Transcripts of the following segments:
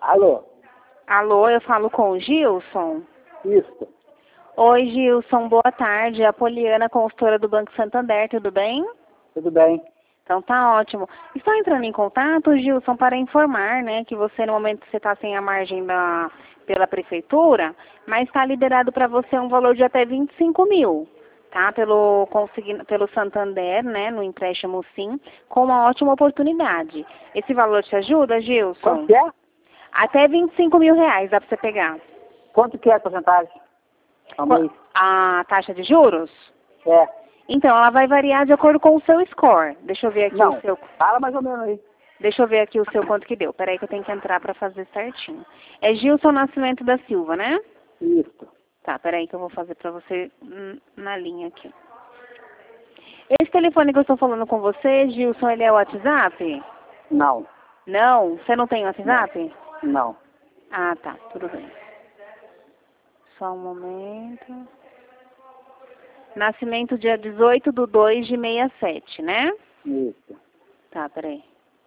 Alô? Alô, eu falo com o Gilson? Isso. Oi, Gilson, boa tarde. É a Poliana, consultora do Banco Santander, tudo bem? Tudo bem? Então tá ótimo. Estou entrando em contato, Gilson, para informar, né, que você no momento você está sem a margem pela prefeitura, mas está liberado para você um valor de até 25 mil, tá? Pelo Santander, né, no empréstimo sim, com uma ótima oportunidade. Esse valor te ajuda, Gilson? Quanto que é? Até 25 mil reais dá para você pegar. Quanto que é a porcentagem? Ao mês? A taxa de juros? É. Então, ela vai variar de acordo com o seu score. Deixa eu ver aqui Não. o seu... Fala mais ou menos aí. Deixa eu ver aqui o seu quanto que deu. Peraí que eu tenho que entrar para fazer certinho. É Gilson Nascimento da Silva, né? Isso. Tá, peraí que eu vou fazer para você na linha aqui. Esse telefone que eu estou falando com você, Gilson, ele é o WhatsApp? Não. Não? Você não tem WhatsApp? Não. Ah, tá. Tudo bem. Só um momento. Nascimento dia 18/2/67, né? Isso. Tá, peraí.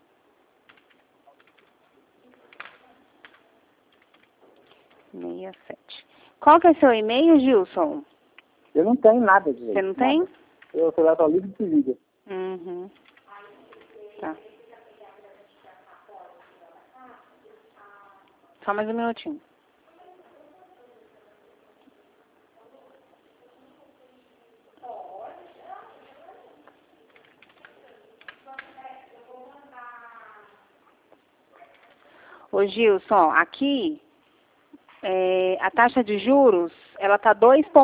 Qual que é seu e-mail, Gilson? Eu não tenho nada de Você não tem? Nada. Eu sou lá livre de vida. Uhum. Tá. Só mais um minutinho. Ô, Gilson, aqui a taxa de juros, ela tá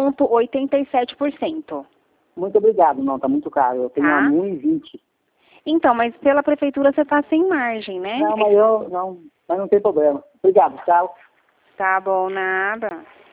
2,87%. Muito obrigado. Não, tá muito caro. Eu tenho Tá? a 1,20. Então, mas pela prefeitura você tá sem margem, né? Não, mas mas não tem problema. Obrigado, tchau. Tá bom, nada.